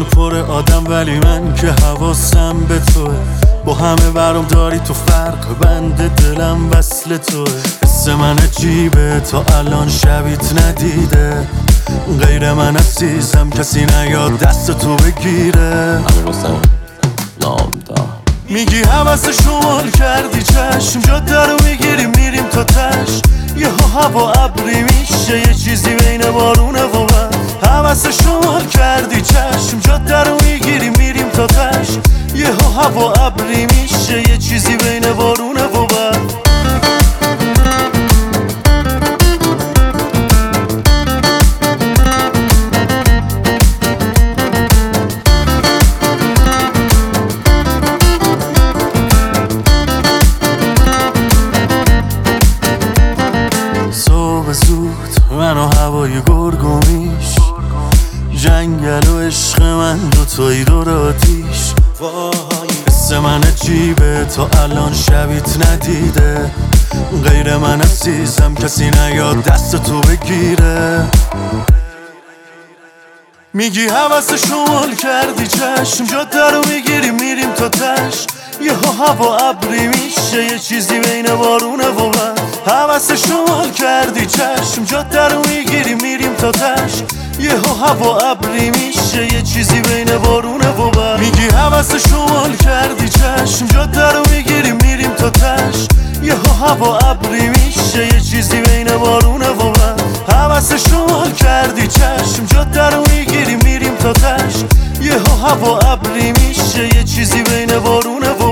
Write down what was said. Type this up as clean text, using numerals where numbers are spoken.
خیابون پر آدم ولی من که حواسم به توه. با همه برام داری تو فرق، بند دلم وصل توه. حس من عجیبه تا الان شبیت ندیده، غیر من عزیزم کسی نیاد دست تو بگیره. میگی حوث شمال کردی چشم، جاده رو میگیری میریم تا تش. یهو هوا ابری میشه یه چیزی بین بارونه و من. حوث شمال کردی چشم، جاده رو میگیری میریم تا تش. یهو هوا ابری میشه یه چیزی بین بارونه و من. صبح زود من و هوای گرگومیش، جنگل و عشق من دوتایی دور آتیش. حس من عجیبه تا الان شبیت ندیده، غیر من عزیزم کسی نیاد دست تو بگیره. میگی حوث شمال کردی چشم، جاده رو میگیری میریم تا تش. یهو هوا ابری میشه یه چیزی بین بارونه و من. حوث شمال کردی چشم، جاده رو میگیری میریم تا تش. یهو هوا ابری میشه یه چیزی بین بارونه و من. میگی حوث شمال کردی چشم، جاده رو میگیری میریم تا تش. یهو هوا ابری میشه یه چیزی بین بارونه و من. حوث شمال کردی چشم، جاده رو میگیری میریم تا تش. یهو هوا ابری میشه یه چیزی بین بارونه و